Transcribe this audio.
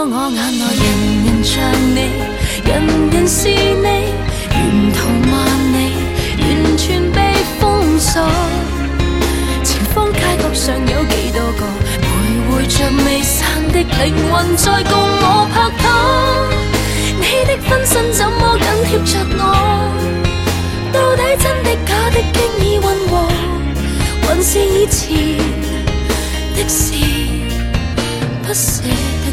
我眼內人人像你，人人是你，沿途萬里，完全被封鎖。前方街角上有幾多個徘徊着未散的靈魂在共我拍拖？你的分身怎麼緊貼着我？到底真的假的經已混和，還是以前的事不捨？